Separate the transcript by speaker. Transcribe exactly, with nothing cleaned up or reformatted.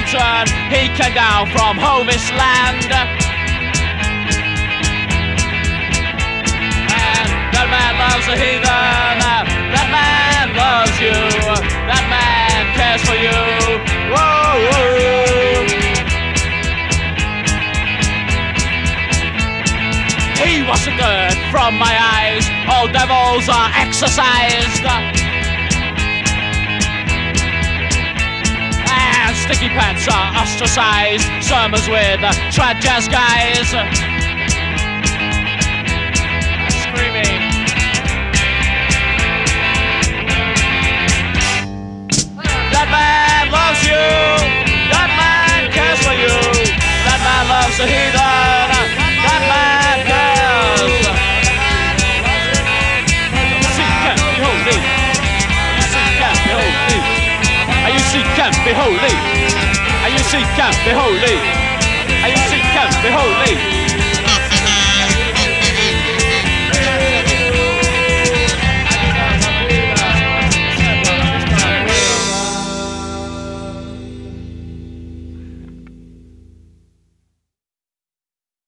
Speaker 1: return. He came down from Hovis land. And that man loves a heathen. That man loves you. That man cares for you. Whoa, whoa. He wasn't good from my eyes. All devils are exorcised. And sticky pants are ostracized. Sermons with uh, trad jazz guys. Screaming. That man loves you. That man cares for you. That man loves the heathen. That man cares. See, can't be holy. You see, can't be holy. And you see, can't be holy. And you see, can't be holy. And you see, can't be holy.